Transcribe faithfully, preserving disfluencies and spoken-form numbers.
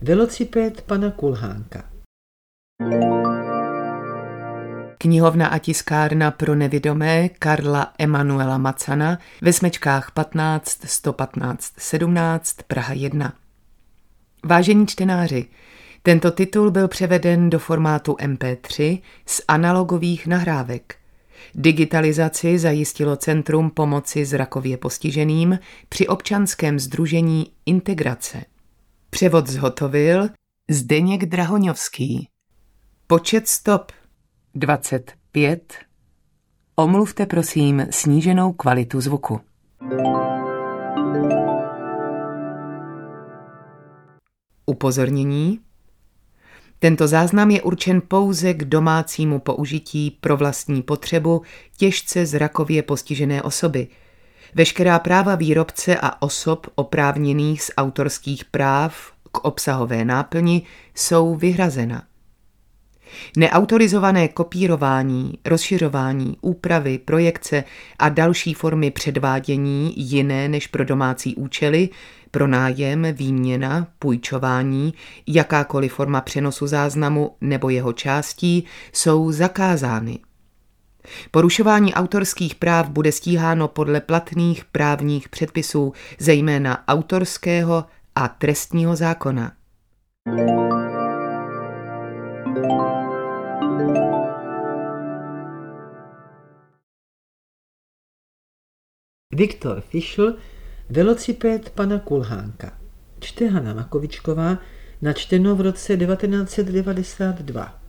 Velociped pana Kulhánka. Knihovna a tiskárna pro nevidomé Karla Emanuela Macana ve smečkách patnáct sto patnáct sedmnáct Praha jedna. Vážení čtenáři, tento titul byl převeden do formátu em pé tři z analogových nahrávek. Digitalizaci zajistilo Centrum pomoci zrakově postiženým při občanském sdružení Integrace. Převod zhotovil Zdeněk Drahoňovský. Počet stop dvacet pět. Omluvte prosím sníženou kvalitu zvuku. Upozornění. Tento záznam je určen pouze k domácímu použití pro vlastní potřebu těžce zrakově postižené osoby. Veškerá práva výrobce a osob oprávněných z autorských práv k obsahové náplni jsou vyhrazena. Neautorizované kopírování, rozšiřování, úpravy, projekce a další formy předvádění jiné než pro domácí účely, pronájem, výměna, půjčování, jakákoliv forma přenosu záznamu nebo jeho částí jsou zakázány. Porušování autorských práv bude stíháno podle platných právních předpisů, zejména autorského a trestního zákona. Viktor Fischl, Velociped pana Kulhánka. Čte Hana Makovičková, načteno v roce devatenáct set devadesát dva.